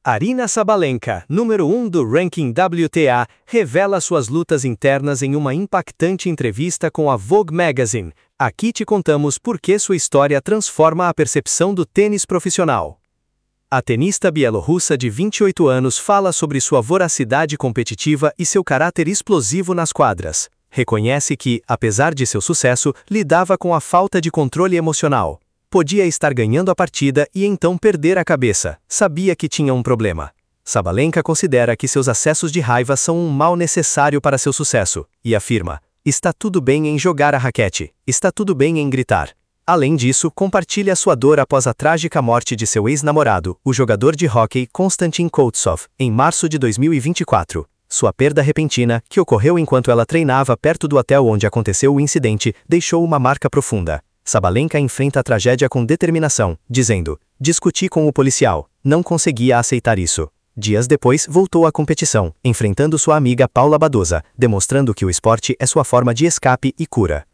Aryna Sabalenka, número 1 do ranking WTA, revela suas lutas internas em uma impactante entrevista com a Vogue Magazine. Aqui te contamos por que sua história transforma a percepção do tênis profissional. A tenista bielorrussa de 28 anos fala sobre sua voracidade competitiva e seu caráter explosivo nas quadras. Reconhece que, apesar de seu sucesso, lidava com a falta de controle emocional. Podia estar ganhando a partida e então perder a cabeça. Sabia que tinha um problema. Sabalenka considera que seus acessos de raiva são um mal necessário para seu sucesso, e afirma: está tudo bem em jogar a raquete, está tudo bem em gritar. Além disso, compartilha sua dor após a trágica morte de seu ex-namorado, o jogador de hóquei Konstantin Koltsov, em março de 2024. Sua perda repentina, que ocorreu enquanto ela treinava perto do hotel onde aconteceu o incidente, deixou uma marca profunda. Sabalenka enfrenta a tragédia com determinação, dizendo: discuti com o policial, não conseguia aceitar isso. Dias depois, voltou à competição, enfrentando sua amiga Paula Badosa, demonstrando que o esporte é sua forma de escape e cura.